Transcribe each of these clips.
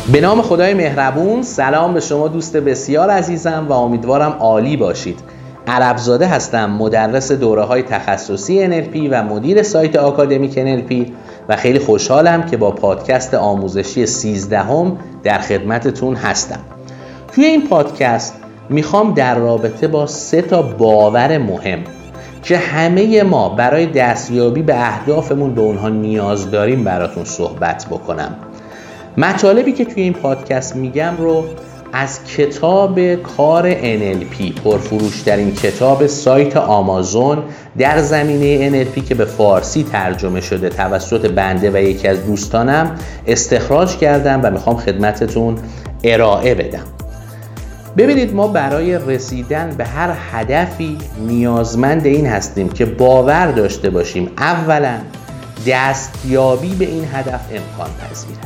به نام خدای مهربون. سلام به شما دوست بسیار عزیزم و امیدوارم عالی باشید. عربزاده هستم، مدرس دوره‌های تخصصی NLP و مدیر سایت آکادمیک NLP و خیلی خوشحالم که با پادکست آموزشی 13 در خدمتتون هستم. توی این پادکست میخوام در رابطه با 3 باور مهم که همه ما برای دستیابی به اهدافمون به اونها نیاز داریم براتون صحبت بکنم. مطالبی که توی این پادکست میگم رو از کتاب کار NLP، پرفروش‌ترین کتاب سایت آمازون در زمینه NLP که به فارسی ترجمه شده توسط بنده و یکی از دوستانم استخراج کردم و میخوام خدمتتون ارائه بدم. ببینید، ما برای رسیدن به هر هدفی نیازمند این هستیم که باور داشته باشیم اولا دستیابی به این هدف امکان پذیره،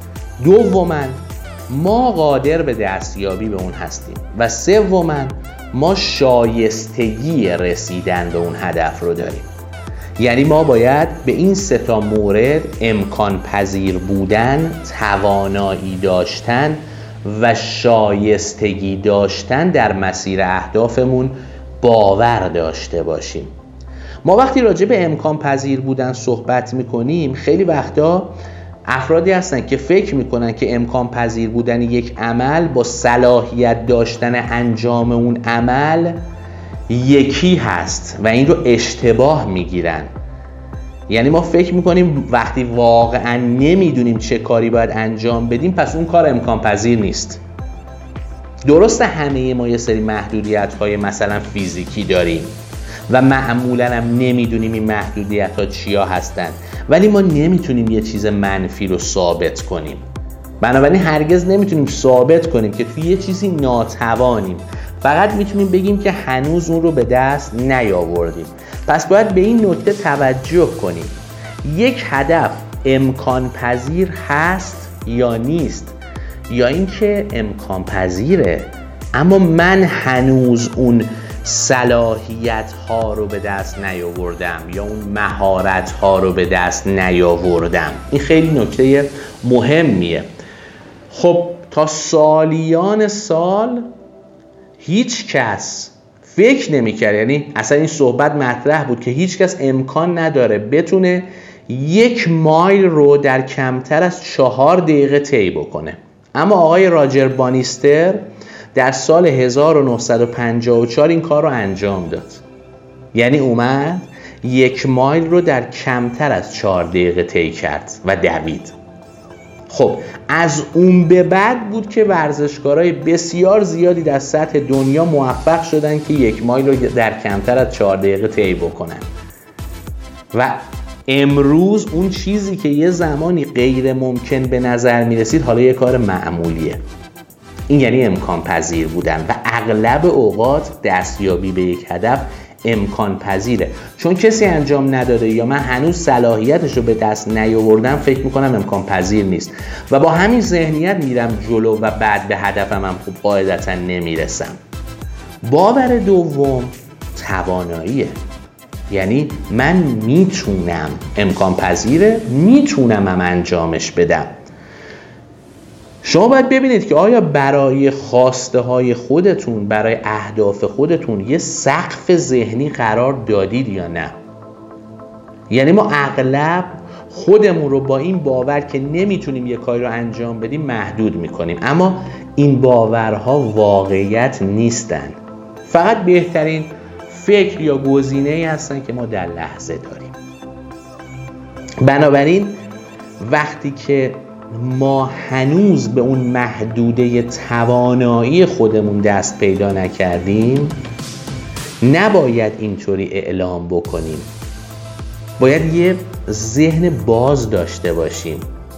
دوما ما قادر به دستیابی به اون هستیم و سوما ما شایستگی رسیدن به اون هدف رو داریم. یعنی ما باید به این 3 مورد امکان پذیر بودن، توانایی داشتن و شایستگی داشتن در مسیر اهدافمون باور داشته باشیم. ما وقتی راجع به امکان پذیر بودن صحبت میکنیم، خیلی وقتا افرادی هستن که فکر میکنن که امکان پذیر بودن یک عمل با صلاحیت داشتن انجام اون عمل یکی هست و این رو اشتباه میگیرن. یعنی ما فکر میکنیم وقتی واقعا نمیدونیم چه کاری باید انجام بدیم پس اون کار امکان پذیر نیست. درسته همه ما یه سری محدودیت های مثلا فیزیکی داریم و معمولا هم نمیدونیم این محدودیت ها چیا هستن، ولی ما نمیتونیم یه چیز منفی رو ثابت کنیم. بنابراین هرگز نمیتونیم ثابت کنیم که توی یه چیزی ناتوانیم، فقط میتونیم بگیم که هنوز اون رو به دست نیاوردیم. پس باید به این نکته توجه کنیم، یک هدف امکان پذیر هست یا نیست، یا اینکه امکان پذیره اما من هنوز اون صلاحیت ها رو به دست نیاوردم یا اون مهارت ها رو به دست نیاوردم. این خیلی نکته مهمیه. خب تا سالیان سال هیچ کس فکر نمی‌کرد، یعنی اصلا این صحبت مطرح بود که هیچ کس امکان نداره بتونه 1 مایل رو در کمتر از 4 دقیقه طی بکنه. اما آقای راجر بانیستر در سال 1954 این کار رو انجام داد. یعنی اومد 1 مایل رو در کمتر از 4 دقیقه طی کرد و دوید. خب از اون به بعد بود که ورزشکارای بسیار زیادی در سطح دنیا موفق شدن که 1 مایل رو در کمتر از 4 دقیقه طی بکنن و امروز اون چیزی که یه زمانی غیر ممکن به نظر می رسید حالا یه کار معمولیه. این یعنی امکان پذیر بودن و اغلب اوقات دستیابی به یک هدف امکان پذیره، چون کسی انجام نداده یا من هنوز صلاحیتش رو به دست نیاوردم فکر میکنم امکان پذیر نیست و با همین ذهنیت میرم جلو و بعد به هدفم هم خوب قاعدتا نمیرسم. باور دوم تواناییه، یعنی من میتونم، امکان پذیره، میتونم هم انجامش بدم. شما باید ببینید که آیا برای خواسته های خودتون، برای اهداف خودتون یه سقف ذهنی قرار دادید یا نه؟ یعنی ما اغلب خودمون رو با این باور که نمیتونیم یه کاری رو انجام بدیم محدود میکنیم، اما این باورها واقعیت نیستن، فقط بهترین فکر یا گزینه‌ای هستن که ما در لحظه داریم. بنابراین وقتی که ما هنوز به اون محدوده توانایی خودمون دست پیدا نکردیم نباید اینطوری اعلام بکنیم، باید یه ذهن باز داشته باشیم.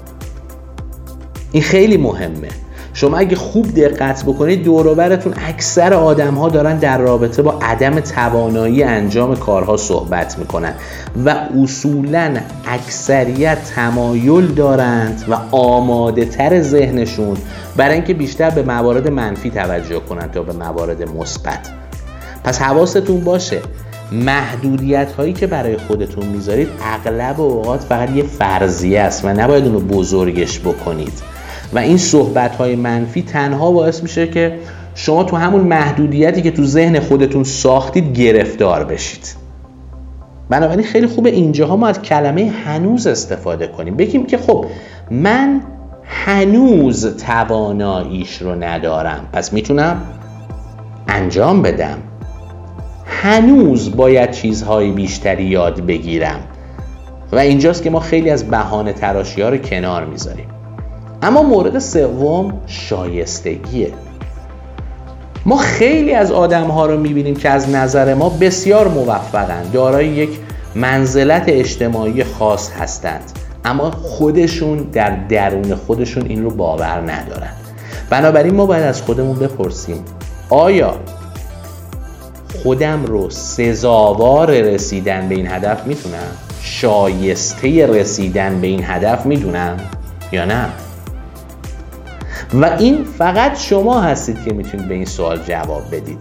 این خیلی مهمه. شما اگه خوب دقت بکنید دور و برتون اکثر آدم‌ها دارن در رابطه با عدم توانایی انجام کارها صحبت میکنن و اصولاً اکثریت تمایل دارند و آماده تر ذهنشون برای اینکه بیشتر به موارد منفی توجه کنن تا به موارد مثبت. پس حواستون باشه محدودیت هایی که برای خودتون میذارید اغلب اوقات فقط یه فرضیه است و نباید اونو بزرگش بکنید. و این صحبت‌های منفی تنها باعث میشه که شما تو همون محدودیتی که تو ذهن خودتون ساختید گرفتار بشید. بنابراین خیلی خوبه اینجاها ما از کلمه هنوز استفاده کنیم، بگیم که خب من هنوز تواناییش رو ندارم، پس میتونم انجام بدم. هنوز باید چیزهای بیشتری یاد بگیرم. و اینجاست که ما خیلی از بهانه تراشی ها رو کنار میذاریم. اما مورد سوم شایستگیه. ما خیلی از آدم ها رو میبینیم که از نظر ما بسیار موفقن، دارای یک منزلت اجتماعی خاص هستند، اما خودشون در درون خودشون این رو باور ندارن. بنابراین ما باید از خودمون بپرسیم آیا خودم رو سزاوار رسیدن به این هدف میدونم؟ شایسته رسیدن به این هدف میدونم یا نه؟ و این فقط شما هستید که میتونید به این سوال جواب بدید.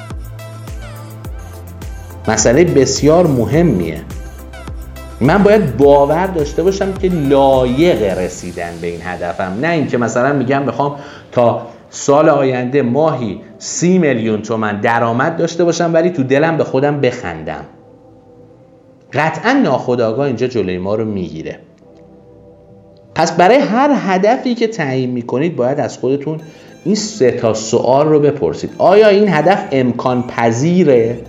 مسئله بسیار مهمیه. من باید باور داشته باشم که لایق رسیدن به این هدفم، نه اینکه مثلا میگم بخوام تا سال آینده ماهی 30 میلیون تومان درآمد داشته باشم ولی تو دلم به خودم بخندم. قطعا ناخودآگاه اینجا جلوی ما رو میگیره. پس برای هر هدفی که تعیین میکنید باید از خودتون این 3 سوال رو بپرسید. آیا این هدف امکان پذیره؟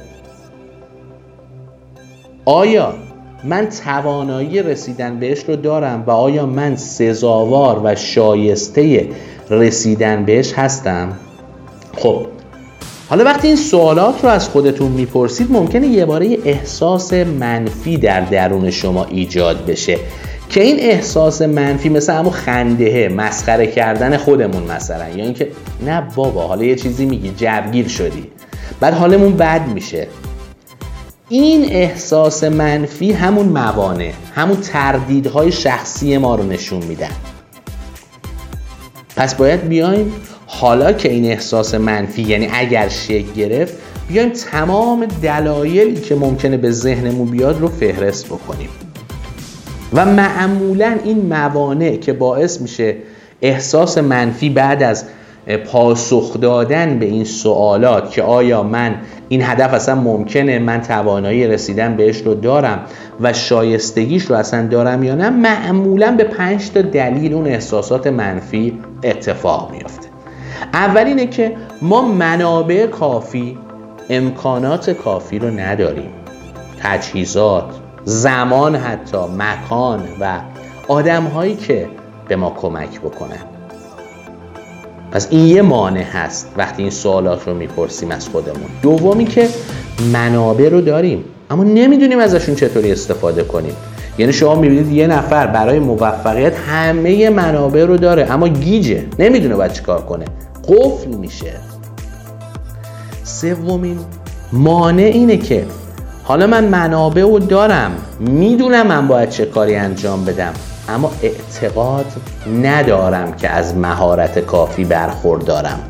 آیا من توانایی رسیدن بهش رو دارم و آیا من سزاوار و شایسته رسیدن بهش هستم؟ خب حالا وقتی این سوالات رو از خودتون میپرسید ممکنه یه باره احساس منفی در درون شما ایجاد بشه که این احساس منفی مثل همون خندهه، مسخره کردن خودمون مثلا، یا اینکه نه بابا حالا یه چیزی میگی جوگیر شدی، بعد حالمون بد میشه. این احساس منفی همون موانع، همون تردیدهای شخصی ما رو نشون میدن. پس باید بیایم حالا که این احساس منفی یعنی اگر شکل گرفت، بیایم تمام دلایلی که ممکنه به ذهنمون بیاد رو فهرست بکنیم و معمولاً این موانع که باعث میشه احساس منفی بعد از پاسخ دادن به این سوالات که آیا من این هدف اصلا ممکنه، من توانایی رسیدن بهش رو دارم و شایستگیش رو اصلا دارم یا نه، معمولاً به 5 دلیل اون احساسات منفی اتفاق میفته. اول اینه که ما منابع کافی، امکانات کافی رو نداریم، تجهیزات، زمان، حتی مکان و آدم‌هایی که به ما کمک بکنن. پس این یه مانع هست وقتی این سوالات رو میپرسیم از خودمون. دومی که منابع رو داریم اما نمیدونیم ازشون چطوری استفاده کنیم. یعنی شما میبینید یه نفر برای موفقیت همه منابع رو داره اما گیجه، نمیدونه باید چی کار کنه، قفل میشه. سومین مانع اینه که حالا من منابع رو دارم، میدونم من باید چه کاری انجام بدم، اما اعتقاد ندارم که از مهارت کافی برخوردارم.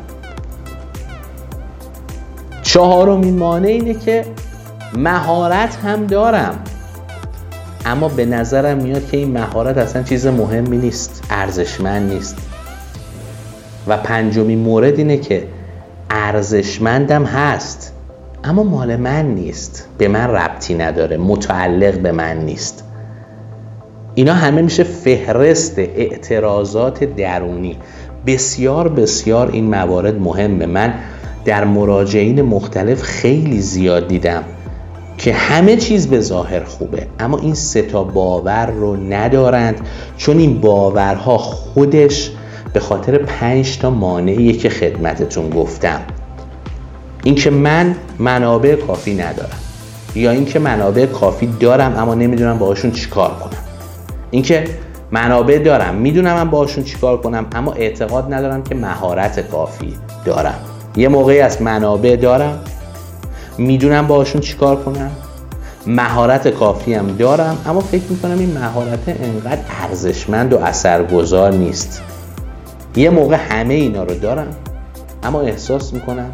چهارمین مانع اینه که مهارت هم دارم اما به نظرم میاد که این مهارت اصلا چیز مهمی نیست، ارزشمند نیست. و پنجمین مورد اینه که ارزشمندم هست اما مال من نیست، به من ربطی نداره، متعلق به من نیست. اینا همه میشه فهرست اعتراضات درونی. بسیار بسیار این موارد مهمه. من در مراجعین مختلف خیلی زیاد دیدم که همه چیز به ظاهر خوبه اما این 3 باور رو ندارند، چون این باورها خودش به خاطر 5 مانعیه که خدمتتون گفتم. این که من منابع کافی ندارم، یا این که منابع کافی دارم اما نمیدونم باهاشون چیکار کنم. این که منابع دارم، میدونم من باهاشون چیکار کنم اما اعتقاد ندارم که مهارت کافی دارم. یه موقعی از منابع دارم، میدونم باهاشون چیکار کنم، مهارت کافی هم دارم اما فکر میکنم این مهارت انقدر ارزشمند و اثرگذار نیست. یه موقع همه اینا رو دارم اما احساس میکنم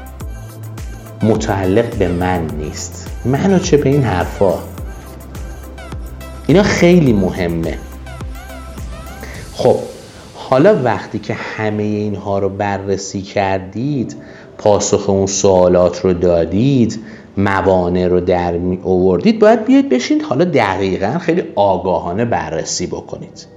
متعلق به من نیست. منو چه به این حرفا؟ اینا خیلی مهمه. خب حالا وقتی که همه اینها رو بررسی کردید، پاسخ اون سوالات رو دادید، موانع رو در می آوردید، باید بیاید بشین حالا دقیقاً خیلی آگاهانه بررسی بکنید.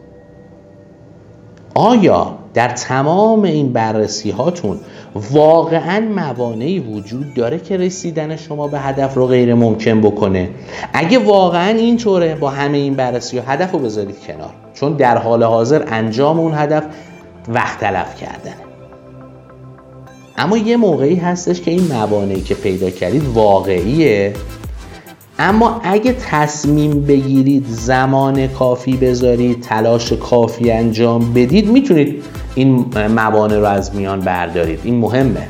آیا در تمام این بررسی هاتون واقعاً موانعی وجود داره که رسیدن شما به هدف رو غیر ممکن بکنه؟ اگه واقعاً اینطوره، با همه این بررسی ها هدف رو بذارید کنار، چون در حال حاضر انجام اون هدف وقت تلف کردنه. اما یه موقعی هستش که این موانعی که پیدا کردید واقعیه، اما اگه تصمیم بگیرید، زمان کافی بذارید، تلاش کافی انجام بدید، میتونید این موانع رو از میان بردارید. این مهمه.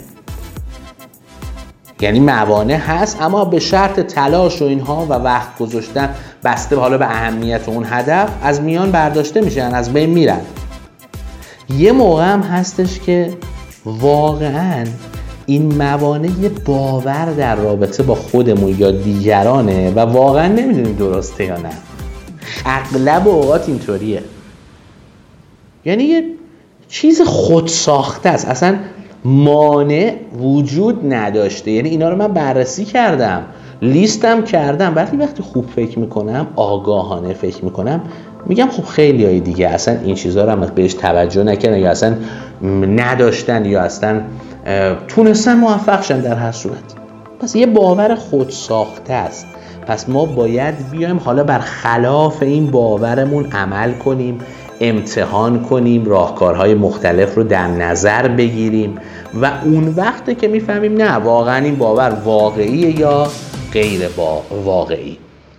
یعنی موانع هست، اما به شرط تلاش و اینها و وقت گذاشتن، بسته حالا به اهمیت اون هدف، از میان برداشته میشن، از بین میرن. یه موقع هم هستش که واقعاً این موانع یه باور در رابطه با خودمون یا دیگرانه و واقعاً نمیدونیم درسته یا نه. اغلب اوقات اینطوریه. یعنی یه چیز خودساخته است، اصلا مانع وجود نداشته. یعنی اینا رو من بررسی کردم، لیستم کردم، ولی وقتی خوب فکر میکنم، آگاهانه فکر میکنم، میگم خب خیلی های دیگه اصلا این چیزها رو هم بهش توجه نکردن یا اصلا نداشتن یا اصلا تونستن موفق شن در هر صورت. پس یه باور خودساخته است. پس ما باید بیایم حالا بر خلاف این باورمون عمل کنیم، امتحان کنیم، راهکارهای مختلف رو در نظر بگیریم و اون وقته که میفهمیم نه واقعا این باور واقعیه یا غیر واقعی.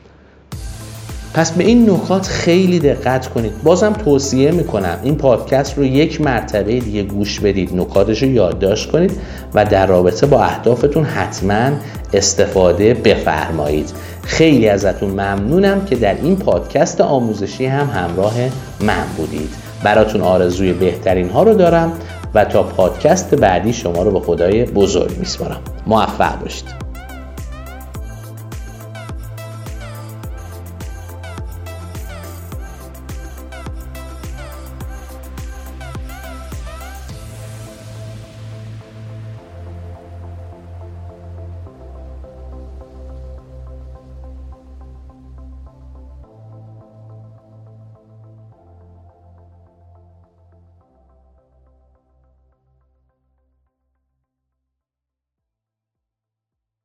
پس به این نکات خیلی دقت کنید. بازم توصیه میکنم این پادکست رو یک مرتبه دیگه گوش بدید، نکاتش رو یادداشت کنید و در رابطه با اهدافتون حتما استفاده بفرمایید. خیلی ازتون ممنونم که در این پادکست آموزشی هم همراه من بودید. براتون آرزوی بهترین ها رو دارم و تا پادکست بعدی شما رو به خدای بزرگ میسپارم. موفق باشید.